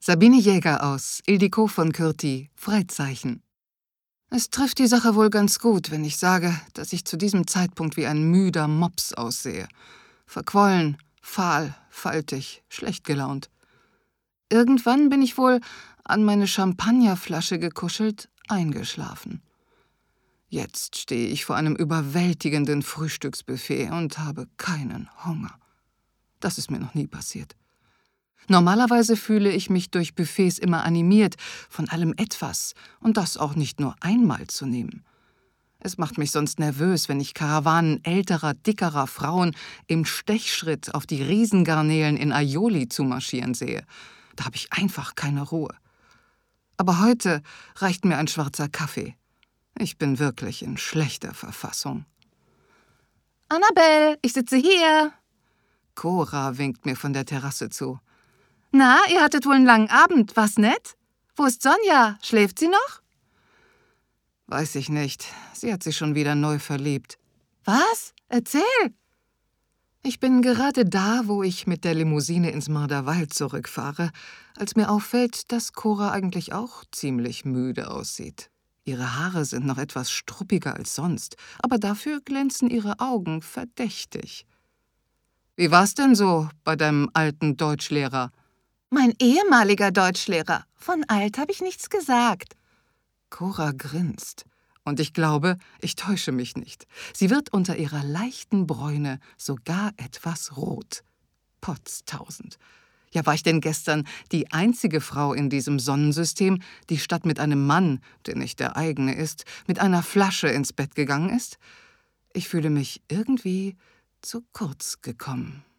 Sabine Jäger aus Ildiko von Kürti, Freizeichen. Es trifft die Sache wohl ganz gut, wenn ich sage, dass ich zu diesem Zeitpunkt wie ein müder Mops aussehe. Verquollen, fahl, faltig, schlecht gelaunt. Irgendwann bin ich wohl, an meine Champagnerflasche gekuschelt, eingeschlafen. Jetzt stehe ich vor einem überwältigenden Frühstücksbuffet und habe keinen Hunger. Das ist mir noch nie passiert. Normalerweise fühle ich mich durch Buffets immer animiert, von allem etwas und das auch nicht nur einmal zu nehmen. Es macht mich sonst nervös, wenn ich Karawanen älterer, dickerer Frauen im Stechschritt auf die Riesengarnelen in Aioli zumarschieren sehe. Da habe ich einfach keine Ruhe. Aber heute reicht mir ein schwarzer Kaffee. Ich bin wirklich in schlechter Verfassung. Annabelle, ich sitze hier. Cora winkt mir von der Terrasse zu. Na, ihr hattet wohl einen langen Abend, was nett? Wo ist Sonja? Schläft sie noch? Weiß ich nicht. Sie hat sich schon wieder neu verliebt. Was? Erzähl! Ich bin gerade da, wo ich mit der Limousine ins Marderwald zurückfahre, als mir auffällt, dass Cora eigentlich auch ziemlich müde aussieht. Ihre Haare sind noch etwas struppiger als sonst, aber dafür glänzen ihre Augen verdächtig. Wie war's denn so bei deinem alten Deutschlehrer? Mein ehemaliger Deutschlehrer. Von alt habe ich nichts gesagt. Cora grinst. Und ich glaube, ich täusche mich nicht. Sie wird unter ihrer leichten Bräune sogar etwas rot. Potztausend. Ja, war ich denn gestern die einzige Frau in diesem Sonnensystem, die statt mit einem Mann, der nicht der eigene ist, mit einer Flasche ins Bett gegangen ist? Ich fühle mich irgendwie zu kurz gekommen.